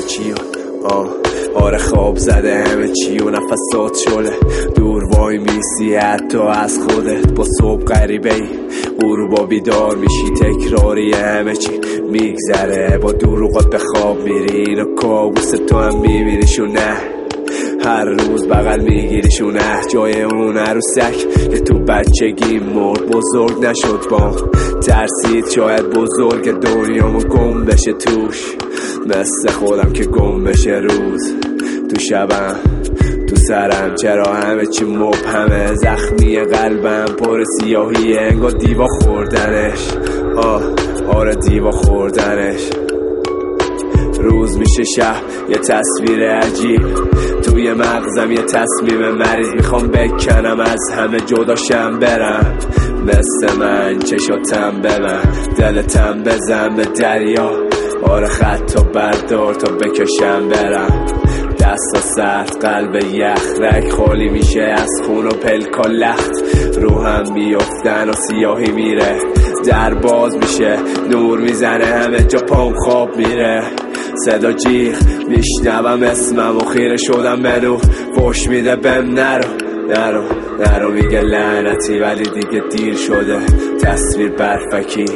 چیون آره خواب زده همه چی و نفسات شله دور وای میسی حتی از خودت با صبح غریبه ای غروبا بیدار میشی تکراری همه چی میگذره با دروغات به خواب میری و کابوس تو هم میبینیشون نه هر روز بغل میگیریشونه جای اون عروسک که تو بچگی مرد بزرگ نشد با ترسید شاید بزرگ دنیامو گم بشه توش مثل خودم که گم بشه روز تو شبم تو سرم چرا همه چی مبهمه زخمی قلبم پر سیاهی انگار دیوا خوردنش آره دیوا خوردنش روز میشه شب یه تصویر عجیب توی مغزم یه تصمیم مریض میخوام بکنم از همه جداشم برم مثل من چشاتم ببن دلتم بزن به دریا آره خطا بردار تا بکشم برم دستا سرد قلب یخ رگ خالی میشه از خون و پلکا لخت روحم میافتن و سیاهی میره در باز میشه نور میزنه همه جا پام خواب میره صدا جیغ میشنوم اسمم و خیره شدم به نور فوش میده بهم نرو میگه لعنتی ولی دیگه دیر شده تصویر برفکی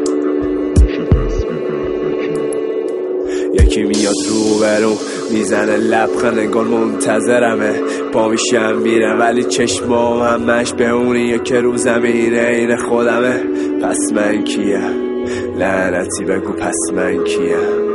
یکی میاد رو برو میزنه لبخند انگار منتظرمه پا میشم میره ولی چشمام همش به اونیه که رو زمینه این خودمه پس من کیم لعنتی بگو پس من کیم